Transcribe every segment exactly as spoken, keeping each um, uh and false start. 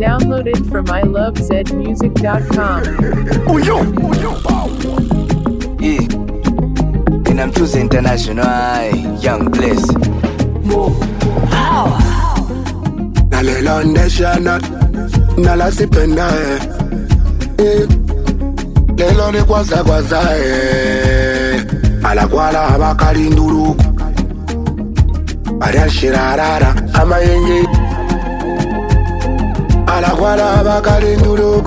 Downloaded from I love zed music dot com. Oh yo, oh yo, yeah. And I'm choosing international, young bliss. how? Nalela ndeshana, nala sipenda eh. Lelo ni kwaza kwaza eh. Alakwala abakali nduru. Arashirarara amayenge. Alakwala abakali nduru.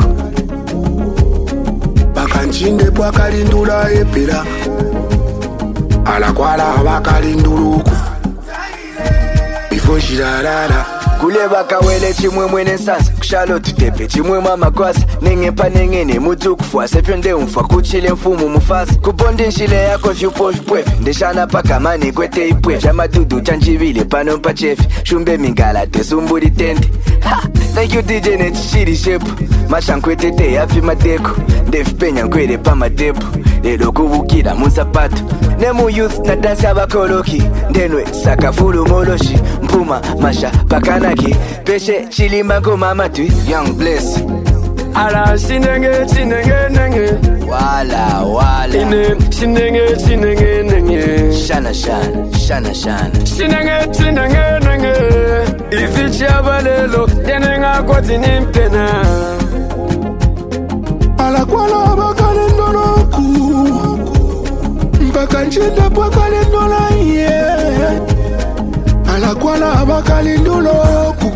Bakanchinde bwakali ndula epira. Alakwala abakali nduru. Before shirarara. Kule bakawele chimwe mwene sansa kushalo tutepe chimwe mama kwasa nengepa nengene mutu kufwa sepende umfa kuchile mfumu mufasa kubondi nshile yako vyupo vipwefe ndeshana paka mani kwete ipwefe jamadudu chanjivile pano mpachefe shumbe mingala tesumburi tente ha! Thank you D J nechichiri shepu mashankwetete yapi mateko ndefipenya nkwere pa matepo lelo kubukira munsapato nemu youth na dansi abakoloki ndenwe sakafulu moloshi mpuma masha pakanaki peshe chilima ngoma matwi young bliss ala sinenge sinenge nenge wala wala ine sinenge sinenge nenge shana shana shana shana sinenge sinenge nenge ifichi abalelo denenga kwati nimpena ala kwala abakali ndoloku mpaka nchinde bwakali ndola ye ala kwala abakali ndoloku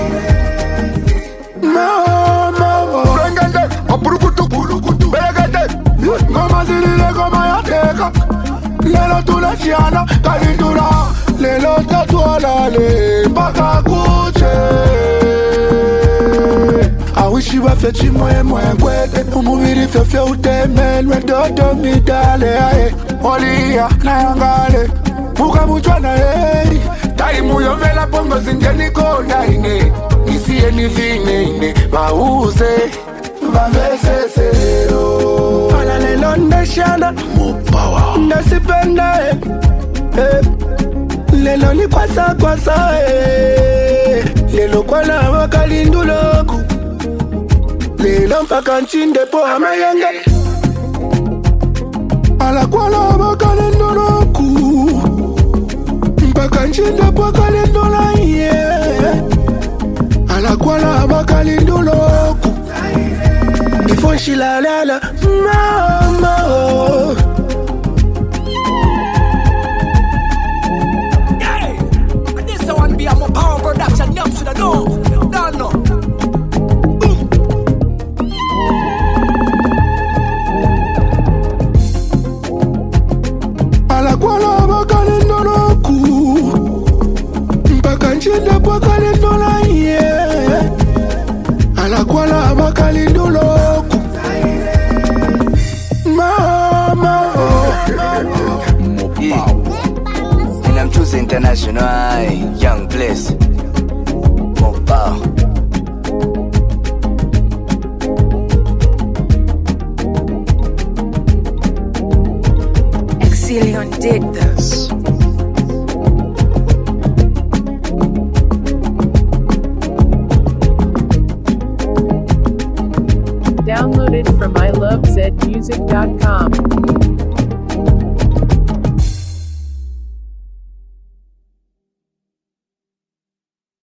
mama rengende apurukutu purukutu beregende ngoma zilile ngoma yateka lelo tunachiana kalindura lelo tatualale mpaka kuche awishi bafe chimwe mwe kwete umubiri fefe utemelwe dodo midale ae olia nayangale muka mchwana hei taimu yomela pongo zinjeni konda ine nisiye nivine ine bauze bavesesero ala lelo ndeshana mupawa ndasipenda eh, eh. Lelo ni kwasa kwasa eh. Lelo kwa na wakali nduloku lelo mpaka nchinde po amayenge ala kwala wakali nduloku mpaka nchinde po wakali ndola ye ala kwala wakali nduloku ifo shilalala mama oh. Be a more power production, you should know. Don't know. Boom. Ala kwala bakali ndoloku mpaka nchinde bwakali ndola ye ala kwala bakali ndoloku mama yeah. And I'm choosing international, young bliss. Mobile. Exilion did this. Downloaded from I love zed music dot com.